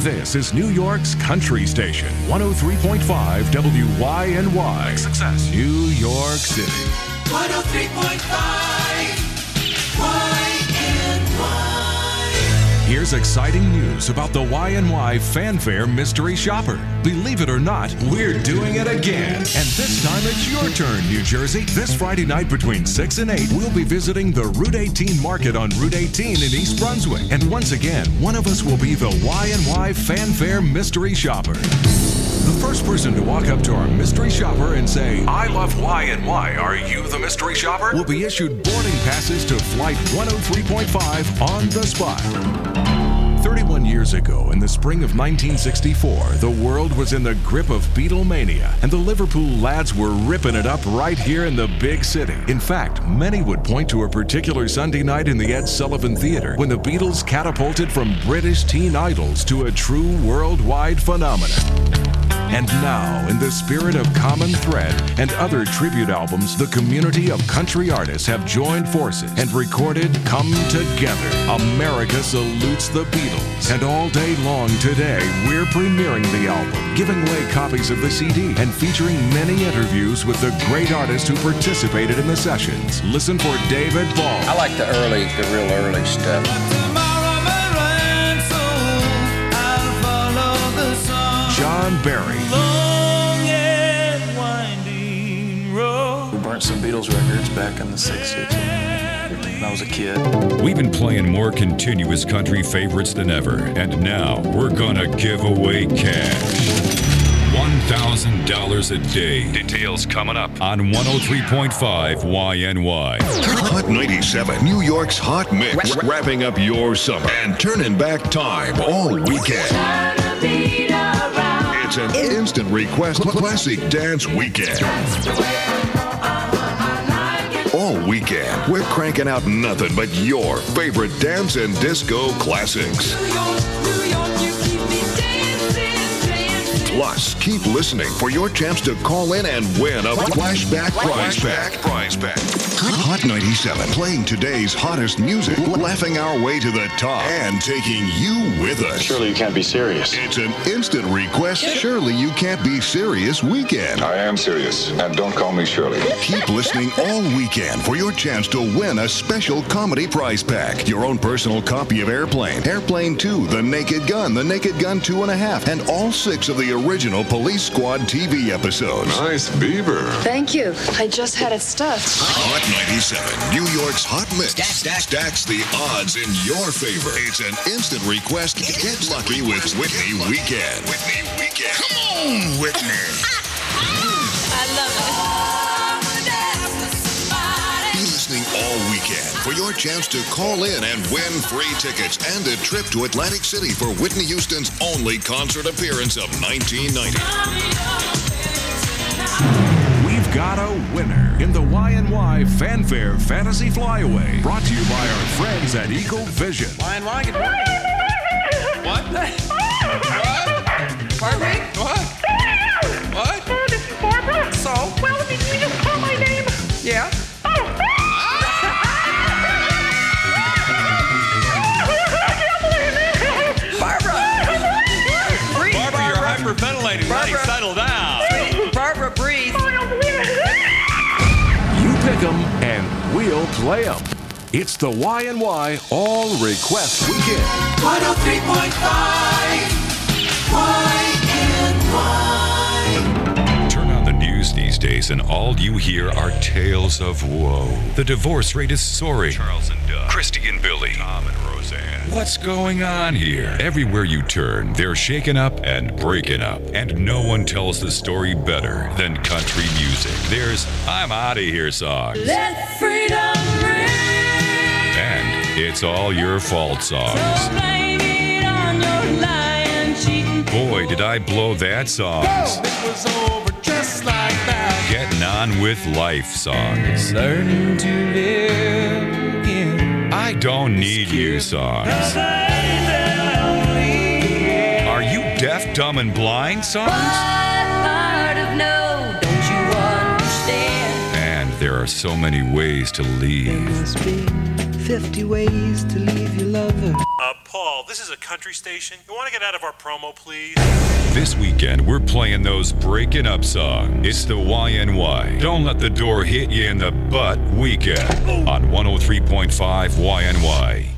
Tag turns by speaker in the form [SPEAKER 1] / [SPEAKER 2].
[SPEAKER 1] This is New York's country station, 103.5 WYNY. Success, New York City.
[SPEAKER 2] 103.5 YNY.
[SPEAKER 1] Here's exciting news about the YNY Fanfare Mystery Shopper. Believe it or not, we're doing it again. And this time it's your turn, New Jersey. This Friday night between 6 and 8, we'll be visiting the Route 18 Market on Route 18 in East Brunswick. And once again, one of us will be the YNY Fanfare Mystery Shopper. The first person to walk up to our mystery shopper and say, "I love YNY, are you the mystery shopper?" will be issued boarding passes to Flight 103.5 on the spot. 31 years ago, in the spring of 1964, the world was in the grip of Beatlemania, and the Liverpool lads were ripping it up right here in the big city. In fact, many would point to a particular Sunday night in the Ed Sullivan Theater when the Beatles catapulted from British teen idols to a true worldwide phenomenon. And now, in the spirit of Common Thread and other tribute albums, the community of country artists have joined forces and recorded Come Together. America Salutes the Beatles. And all day long today, we're premiering the album, giving away copies of the CD, and featuring many interviews with the great artists who participated in the sessions. Listen for David Ball.
[SPEAKER 3] I like the real early stuff.
[SPEAKER 1] John Barry.
[SPEAKER 4] Long and winding road.
[SPEAKER 5] We burnt some Beatles records back in the 60s when I was a kid.
[SPEAKER 6] We've been playing more continuous country favorites than ever, and now we're gonna give away cash. $1,000 a day. Details coming up on 103.5 YNY.
[SPEAKER 7] Hot 97, New York's hot mix, wrapping up your summer and turning back time all weekend. It's an instant request classic dance weekend. All weekend, we're cranking out nothing but your favorite dance and disco classics. Plus, keep listening for your chance to call in and win a flashback prize pack. Hot 97, playing today's hottest music, laughing our way to the top, and taking you with us.
[SPEAKER 8] Surely you can't be serious.
[SPEAKER 7] It's an instant request, Surely You Can't Be Serious weekend.
[SPEAKER 8] I am serious, and don't call me Shirley.
[SPEAKER 7] Keep listening all weekend for your chance to win a special comedy prize pack. Your own personal copy of Airplane, Airplane 2, The Naked Gun, The Naked Gun 2.5, and all 6 of the original Police Squad TV episodes.
[SPEAKER 8] Nice beaver.
[SPEAKER 9] Thank you. I just had it stuffed.
[SPEAKER 7] Hot 97, New York's hot mix. Stacks the odds in your favor. It's an instant request. Get lucky with Whitney Weekend. Come on, Whitney.
[SPEAKER 9] I love
[SPEAKER 7] Be listening all weekend for your chance to call in and win free tickets and a trip to Atlantic City for Whitney Houston's only concert appearance of 1990.
[SPEAKER 1] We've got a winner in the YNY Fanfare Fantasy Flyaway, brought to you by our friends at Eagle Vision.
[SPEAKER 3] YNY, good morning. What? What? Pardon me? What? What?
[SPEAKER 10] Oh, this is Barbara.
[SPEAKER 3] So?
[SPEAKER 10] Well, did you just call my name?
[SPEAKER 3] Yeah.
[SPEAKER 4] Barbara, you're hyperventilating. Buddy, settle down.
[SPEAKER 3] Barbara, breathe.
[SPEAKER 1] You pick 'em and we'll play 'em. It's the YNY All Request Weekend.
[SPEAKER 2] 103.5 YNY.
[SPEAKER 6] Turn on the news these days, and all you hear are tales of woe. The divorce rate is soaring. Charles and Doug, Christy and Billy, Tom and Roseanne. What's going on here? Everywhere you turn, they're shaken up and breaking up. And no one tells the story better than country music. There's I'm Outta Here songs.
[SPEAKER 2] Let freedom ring.
[SPEAKER 6] And it's all your fault songs.
[SPEAKER 2] So blame it on your lying, cheating.
[SPEAKER 6] Boy, did I blow that songs.
[SPEAKER 4] It was over just like that.
[SPEAKER 6] Getting on with life songs.
[SPEAKER 4] Learning to live again.
[SPEAKER 6] I don't need you songs. Are you deaf, dumb, and blind songs?
[SPEAKER 2] Part of no, don't you understand?
[SPEAKER 6] And there are so many ways to leave.
[SPEAKER 11] Must be 50 ways to leave your lover.
[SPEAKER 4] A
[SPEAKER 11] Paul, this is a country station. You want to get out of our promo, please?
[SPEAKER 6] This weekend, we're playing those breaking up songs. It's the YNY. Don't let the door hit you in the butt weekend on 103.5 YNY.